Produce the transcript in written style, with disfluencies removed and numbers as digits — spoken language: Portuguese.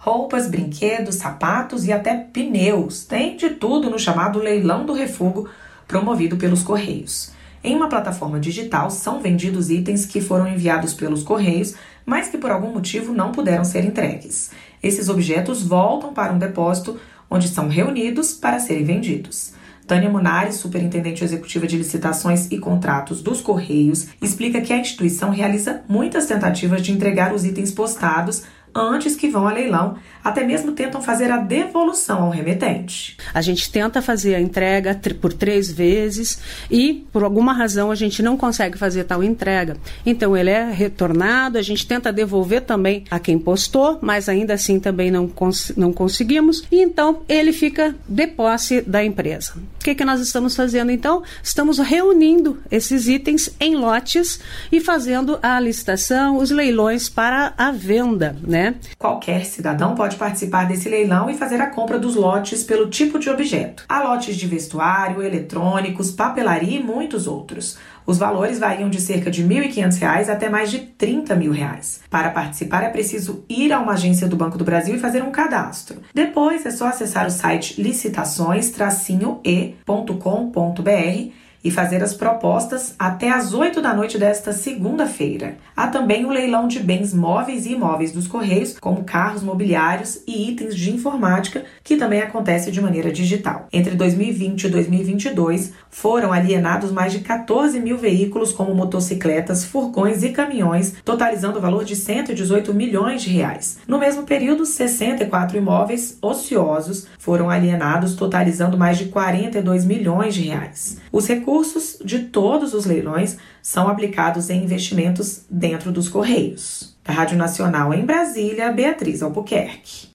roupas, brinquedos, sapatos e até pneus. Tem de tudo no chamado Leilão do Refúgio, promovido pelos Correios. Em uma plataforma digital são vendidos itens que foram enviados pelos Correios, mas que por algum motivo não puderam ser entregues. Esses objetos voltam para um depósito, onde são reunidos para serem vendidos. Tânia Munari, superintendente executiva de licitações e contratos dos Correios, explica que a instituição realiza muitas tentativas de entregar os itens postados antes que vão a leilão, até mesmo tentam fazer a devolução ao remetente. A gente tenta fazer a entrega por 3 vezes e, por alguma razão, a gente não consegue fazer tal entrega. Então, ele é retornado, a gente tenta devolver também a quem postou, mas ainda assim também não conseguimos. E, então, ele fica de posse da empresa. O que nós estamos fazendo, então? Estamos reunindo esses itens em lotes e fazendo a licitação, os leilões para a venda, né? Qualquer cidadão pode participar desse leilão e fazer a compra dos lotes pelo tipo de objeto. Há lotes de vestuário, eletrônicos, papelaria e muitos outros. Os valores variam de cerca de R$ 1.500 até mais de R$ 30 mil. Para participar é preciso ir a uma agência do Banco do Brasil e fazer um cadastro. Depois é só acessar o site licitações-e.com.br e fazer as propostas até às 8 da noite desta segunda-feira. Há também o leilão de bens móveis e imóveis dos Correios, como carros mobiliários e itens de informática, que também acontece de maneira digital. Entre 2020 e 2022, foram alienados mais de 14 mil veículos, como motocicletas, furgões e caminhões, totalizando o valor de R$ 118 milhões. No mesmo período, 64 imóveis ociosos foram alienados, totalizando mais de R$ 42 milhões. Os recursos de todos os leilões são aplicados em investimentos dentro dos Correios. Da Rádio Nacional em Brasília, Beatriz Albuquerque.